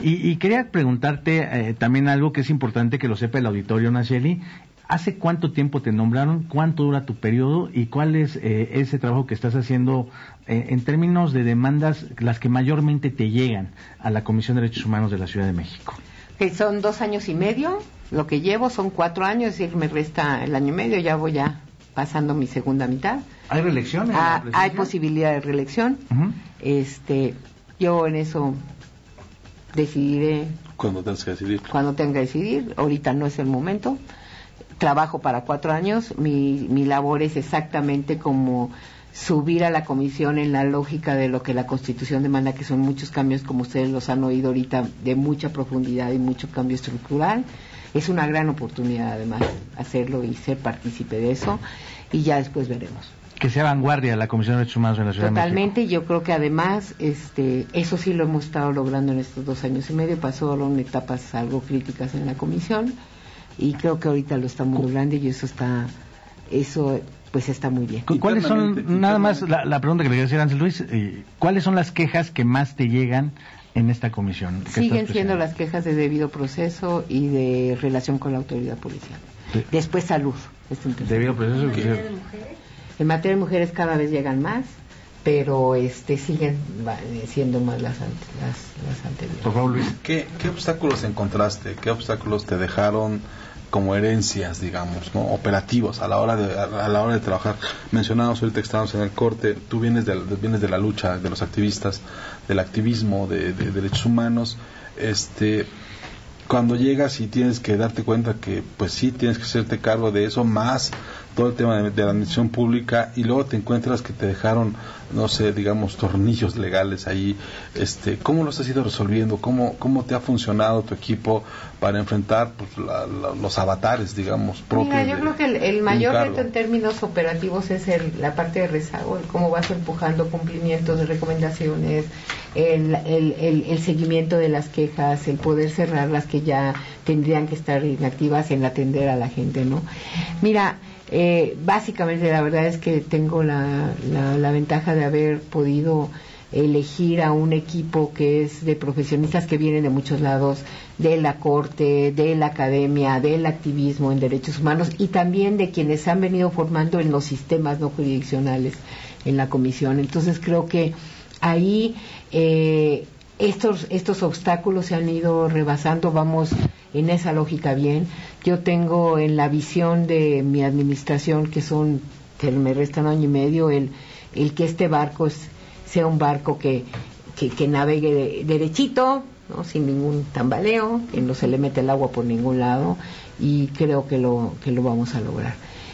Y quería preguntarte también algo que es importante que lo sepa el auditorio, Nacheli. ¿Hace cuánto tiempo te nombraron? ¿Cuánto dura tu periodo? ¿Y cuál es ese trabajo que estás haciendo en términos de demandas, las que mayormente te llegan a la Comisión de Derechos Humanos de la Ciudad de México? Son 2 años y medio, lo que llevo son 4 años, es decir, me resta el año y medio, ya voy pasando mi segunda mitad. ¿Hay reelección? Hay posibilidad de reelección. Uh-huh. Yo en eso decidiré cuando tengas que decidir. Cuando tenga que decidir, ahorita no es el momento. Trabajo para 4 años, mi labor es exactamente como subir a la comisión en la lógica de lo que la Constitución demanda, que son muchos cambios, como ustedes los han oído ahorita, de mucha profundidad y mucho cambio estructural. Es una gran oportunidad, además, hacerlo y ser partícipe de eso, y ya después veremos. Que sea vanguardia la Comisión de Derechos Humanos en la Ciudad Totalmente, de México. yo creo que además, eso sí lo hemos estado logrando en estos 2 años y medio. Pasaron etapas algo críticas en la comisión, y creo que ahorita lo estamos logrando, y eso pues está muy bien. ¿Cuáles son, nada más la pregunta que le quería hacer a Ángel Luis, cuáles son las quejas que más te llegan en esta comisión? Siguen siendo las quejas de debido proceso y de relación con la autoridad policial. Sí. Después salud. ¿Debido proceso? En materia de mujeres cada vez llegan más, pero siguen siendo más las anteriores. Por favor, Luis. ¿Qué obstáculos encontraste? ¿Qué obstáculos te dejaron como herencias, digamos, ¿no? Operativos a la hora de trabajar? Mencionamos ahorita que estábamos en el corte, tú vienes de la lucha de los activistas, del activismo de derechos humanos. Cuando llegas y tienes que darte cuenta que pues sí tienes que hacerte cargo de eso, más todo el tema de la administración pública, y luego te encuentras que te dejaron, no sé, digamos, tornillos legales ahí, ¿cómo lo has ido resolviendo? ¿Cómo te ha funcionado tu equipo para enfrentar pues, los avatares, digamos, propios? Mira, yo creo que el mayor reto en términos operativos es la parte de rezago, cómo vas empujando cumplimientos de recomendaciones, el seguimiento de las quejas, el poder cerrar las que ya tendrían que estar inactivas, en atender a la gente, ¿no? Mira, básicamente la verdad es que tengo la ventaja de haber podido elegir a un equipo que es de profesionistas que vienen de muchos lados, de la corte, de la academia, del activismo en derechos humanos, y también de quienes se han venido formando en los sistemas no jurisdiccionales en la comisión. Entonces creo que ahí estos obstáculos se han ido rebasando, vamos en esa lógica bien. Yo tengo en la visión de mi administración, que me resta 1 año y medio, el que este barco sea un barco que navegue derechito, ¿no? Sin ningún tambaleo, que no se le mete el agua por ningún lado, y creo que lo vamos a lograr.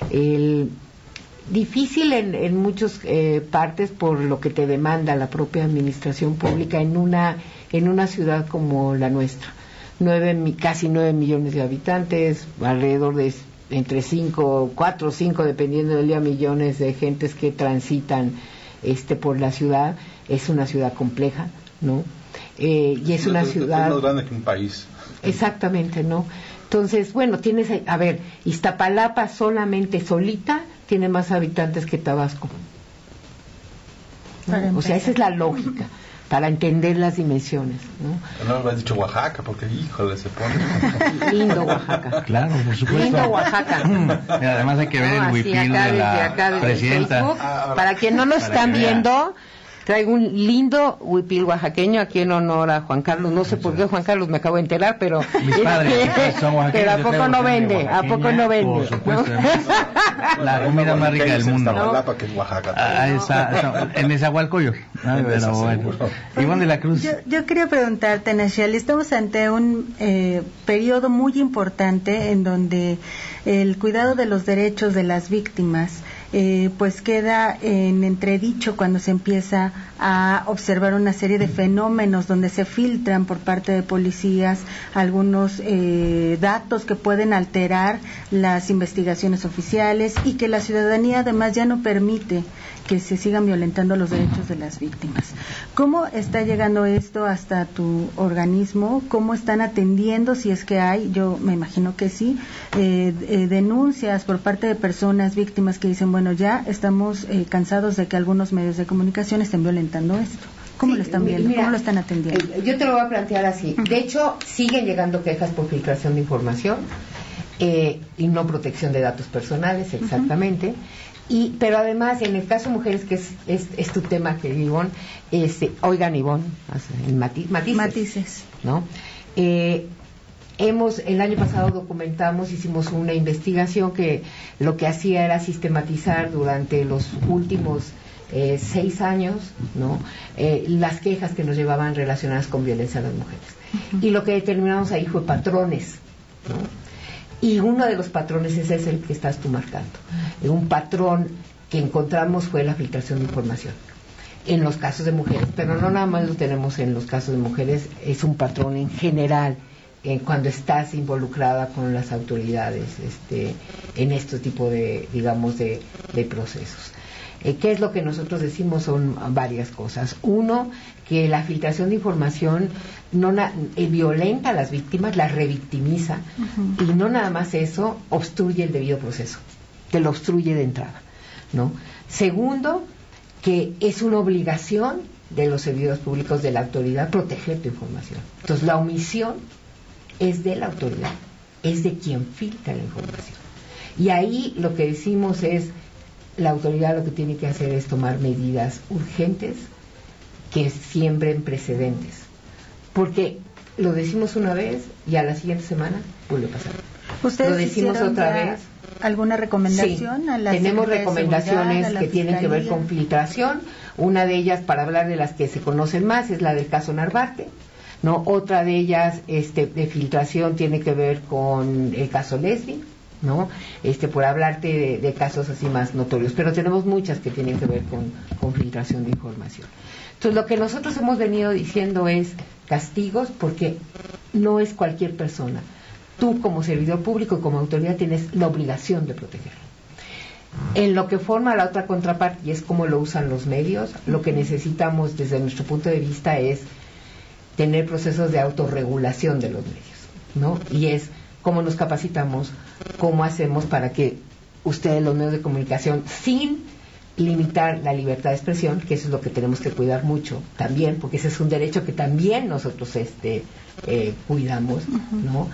Difícil en muchas partes por lo que te demanda la propia administración pública en una ciudad como la nuestra. Casi 9 millones de habitantes, alrededor de entre 4 o 5, dependiendo del día, millones de gentes que transitan por la ciudad. Es una ciudad compleja, ¿no? Y es una ciudad... Es más grande que un país. Exactamente, ¿no? Entonces, bueno, Iztapalapa solita tiene más habitantes que Tabasco, ¿no? O sea, esa es la lógica para entender las dimensiones, ¿no? No me has dicho Oaxaca, porque híjole, se pone lindo Oaxaca. Claro, por supuesto. Lindo Oaxaca. Y además hay que ver el huipil de la presidenta. Facebook, para quien no nos están viendo, traigo un lindo huipil oaxaqueño aquí en honor a Juan Carlos. No sé por qué Juan Carlos, me acabo de enterar, pero mis padres son oaxaqueños. Pero ¿a poco no vende? ¿A poco no vende? Por supuesto. La comida más rica del mundo. ¿No? Que es Oaxaca. En Nezahualcóyotl. Pero bueno. Iván de la Cruz. Yo quería preguntarte, Nacheli, estamos ante un periodo muy importante en donde el cuidado de los derechos de las víctimas pues queda en entredicho cuando se empieza a observar una serie de fenómenos donde se filtran por parte de policías algunos datos que pueden alterar las investigaciones oficiales, y que la ciudadanía además ya no permite que se sigan violentando los derechos de las víctimas. ¿Cómo está llegando esto hasta tu organismo? ¿Cómo están atendiendo, si es que hay, yo me imagino que sí, denuncias por parte de personas víctimas que dicen, bueno, ya estamos cansados de que algunos medios de comunicación estén violentando esto? ¿Cómo lo están viendo? ¿Cómo lo están atendiendo? Yo te lo voy a plantear así. De hecho, siguen llegando quejas por filtración de información y no protección de datos personales, exactamente. Pero además, en el caso de mujeres, que es tu tema, que Ivonne, oigan, Ivonne, matices, ¿no? El año pasado hicimos una investigación que lo que hacía era sistematizar durante los últimos 6 años, ¿no? Las quejas que nos llevaban relacionadas con violencia a las mujeres. Y lo que determinamos ahí fue patrones, ¿no? Y uno de los patrones es el que estás tú marcando. Un patrón que encontramos fue la filtración de información en los casos de mujeres, pero no nada más lo tenemos en los casos de mujeres, es un patrón en general cuando estás involucrada con las autoridades en este tipo de, digamos, de procesos. ¿Qué es lo que nosotros decimos? Son varias cosas. Uno, que la filtración de información violenta a las víctimas, las revictimiza, y no nada más eso, obstruye el debido proceso, te lo obstruye de entrada, ¿no? Segundo, que es una obligación de los servidores públicos, de la autoridad, proteger tu información. Entonces, la omisión es de la autoridad, es de quien filtra la información. Y ahí lo que decimos es, la autoridad lo que tiene que hacer es tomar medidas urgentes que siembren precedentes, porque lo decimos una vez y a la siguiente semana vuelve a pasar. ¿Ustedes lo decimos otra vez? ¿Alguna recomendación? Sí, a la tenemos recomendaciones Seguridad, que tienen que ver con filtración. Una de ellas, para hablar de las que se conocen más, es la del caso Narvarte, ¿no? Otra de ellas de filtración tiene que ver con el caso Leslie, ¿no? Por hablarte de casos así más notorios, pero tenemos muchas que tienen que ver con filtración de información. Entonces, lo que nosotros hemos venido diciendo es castigos, porque no es cualquier persona. Tú, como servidor público y como autoridad, tienes la obligación de protegerlo. En lo que forma la otra contraparte, y es cómo lo usan los medios, lo que necesitamos desde nuestro punto de vista es tener procesos de autorregulación de los medios, ¿no? Y es cómo nos capacitamos, cómo hacemos para que ustedes, los medios de comunicación, sin limitar la libertad de expresión, que eso es lo que tenemos que cuidar mucho también, porque ese es un derecho que también nosotros cuidamos, ¿no?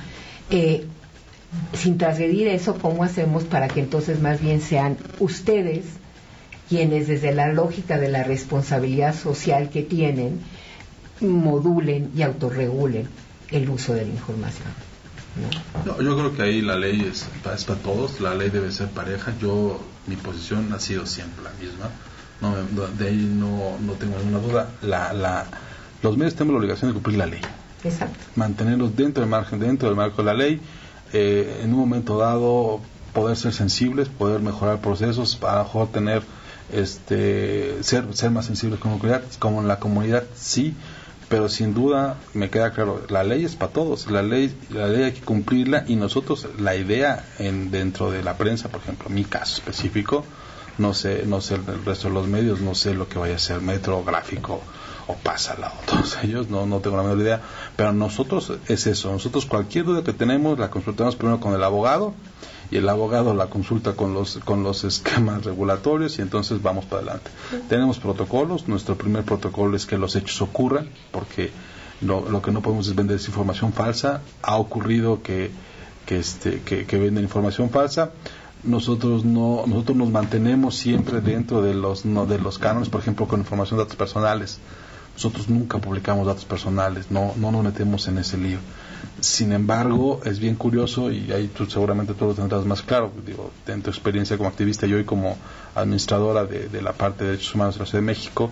Sin transgredir eso, ¿cómo hacemos para que entonces más bien sean ustedes quienes, desde la lógica de la responsabilidad social que tienen, modulen y autorregulen el uso de la información? No, yo creo que ahí la ley es para todos, la ley debe ser pareja. Mi posición ha sido siempre la misma, de ahí no tengo ninguna duda. Los medios tenemos la obligación de cumplir la ley. Exacto. Mantenerlos dentro del marco de la ley, en un momento dado poder ser sensibles, poder mejorar procesos, a lo mejor tener ser más sensibles como en la comunidad, sí. Pero sin duda me queda claro, la ley es para todos, la ley hay que cumplirla, y nosotros, la idea dentro de la prensa, por ejemplo, mi caso específico, no sé el resto de los medios, no sé lo que vaya a ser Metro, Gráfico o Pásala o todos ellos, no tengo la menor idea, pero nosotros es eso, nosotros cualquier duda que tenemos la consultamos primero con el abogado, y el abogado la consulta con los esquemas regulatorios, y entonces vamos para adelante. Tenemos protocolos. Nuestro primer protocolo es que los hechos ocurran, porque lo que no podemos es vender información falsa. Ha ocurrido que venden información falsa. Nosotros nos mantenemos siempre dentro de los cánones, por ejemplo, con información de datos personales. Nosotros nunca publicamos datos personales, no nos metemos en ese lío. Sin embargo, es bien curioso, y ahí seguramente tú lo tendrás más claro, en tu experiencia como activista y hoy como administradora de la parte de derechos humanos de la Ciudad de México,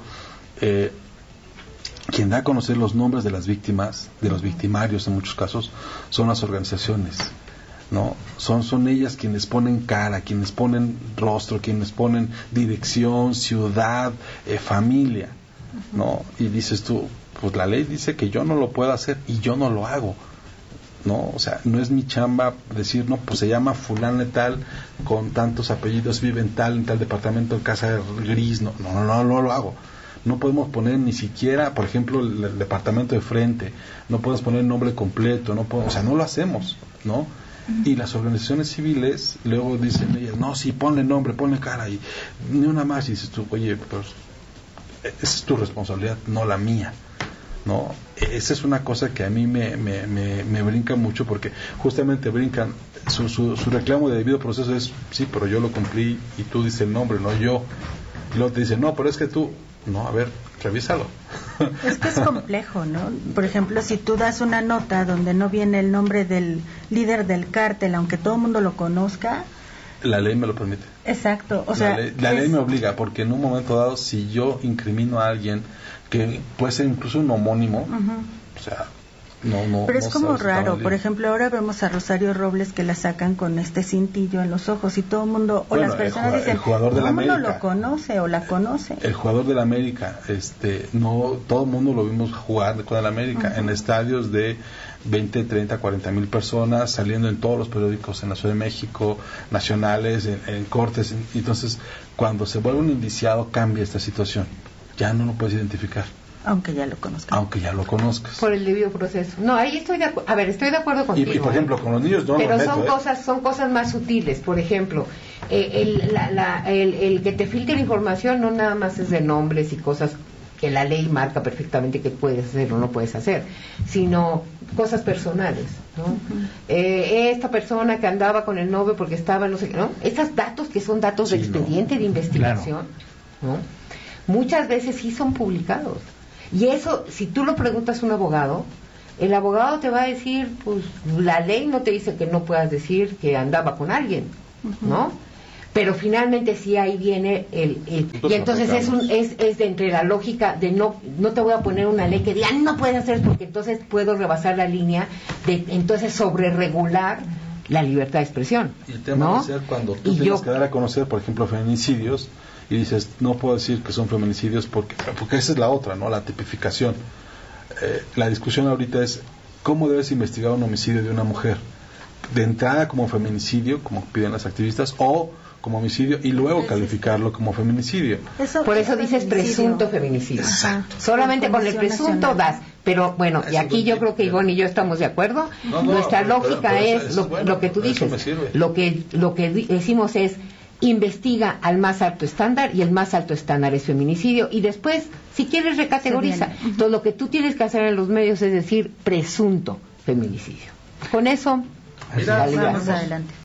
quien da a conocer los nombres de las víctimas, de los victimarios en muchos casos, son las organizaciones, ¿no? Son ellas quienes ponen cara, quienes ponen rostro, quienes ponen dirección, ciudad, familia, ¿no? Y dices tú, pues la ley dice que yo no lo puedo hacer y yo no lo hago, ¿no? O sea, no es mi chamba decir, no, pues se llama fulano de tal, con tantos apellidos, vive en tal departamento, en casa gris, no lo hago. No podemos poner ni siquiera, por ejemplo, el departamento de frente, no podemos poner el nombre completo, o sea, no lo hacemos, ¿no? Y las organizaciones civiles luego dicen ellas, no, sí, ponle nombre, ponle cara, y ni una más, y dices tú, oye, pues esa es tu responsabilidad, no la mía, ¿no? Esa es una cosa que a mí me brinca mucho, porque justamente brincan, su reclamo de debido proceso es, sí, pero yo lo cumplí y tú dices el nombre, no yo. Y luego te dicen, no, pero es que tú, no, a ver, revísalo. Es que es complejo, ¿no? Por ejemplo, si tú das una nota donde no viene el nombre del líder del cártel, aunque todo el mundo lo conozca, la ley me lo permite. Exacto, o sea, la ley me obliga, porque en un momento dado, si yo incrimino a alguien que puede ser incluso un homónimo, o sea, no. Pero es como raro. Por ejemplo, ahora vemos a Rosario Robles que la sacan con este cintillo en los ojos y todo el mundo, o las personas dicen, el jugador de la América, lo conoce o la conoce. El jugador de la América, no, todo el mundo lo vimos jugar con el América en estadios de 20, 30, 40 mil personas, saliendo en todos los periódicos en la Ciudad de México, nacionales, en cortes. Entonces, cuando se vuelve un indiciado, cambia esta situación. Ya no lo puedes identificar. Aunque ya lo conozcas. Por el debido proceso. No, ahí estoy de acuerdo. A ver, estoy de acuerdo contigo. Y por ejemplo, con los niños no. Pero son cosas más sutiles. Por ejemplo, el que te filtre información no nada más es de nombres y cosas que la ley marca perfectamente que puedes hacer o no puedes hacer, sino cosas personales, ¿no? Esta persona que andaba con el novio porque estaba no sé qué, ¿no? Estos datos que son datos de expediente de investigación, claro, ¿no? Muchas veces sí son publicados. Y eso, si tú lo preguntas a un abogado, el abogado te va a decir, pues la ley no te dice que no puedas decir que andaba con alguien, ¿no? Pero finalmente sí ahí viene y entonces es de entre la lógica de no te voy a poner una ley que diga no puedes hacer, porque entonces puedo rebasar la línea de entonces sobreregular la libertad de expresión. Y el tema ¿no? de ser cuando tú tienes que dar a conocer, por ejemplo, feminicidios, y dices, no puedo decir que son feminicidios porque esa es la otra, ¿no? La tipificación. La discusión ahorita es cómo debes investigar un homicidio de una mujer. De entrada como feminicidio, como piden las activistas, o como homicidio y luego calificarlo como feminicidio. Por eso dices presunto feminicidio. Exacto. Solamente con el presunto das. Pero bueno, y aquí yo creo que Ivonne y yo estamos de acuerdo. Nuestra lógica es lo que tú dices. Lo que decimos es investiga al más alto estándar, y el más alto estándar es feminicidio, y después, si quieres, recategoriza. Entonces, lo que tú tienes que hacer en los medios es decir presunto feminicidio. Con eso, vamos adelante.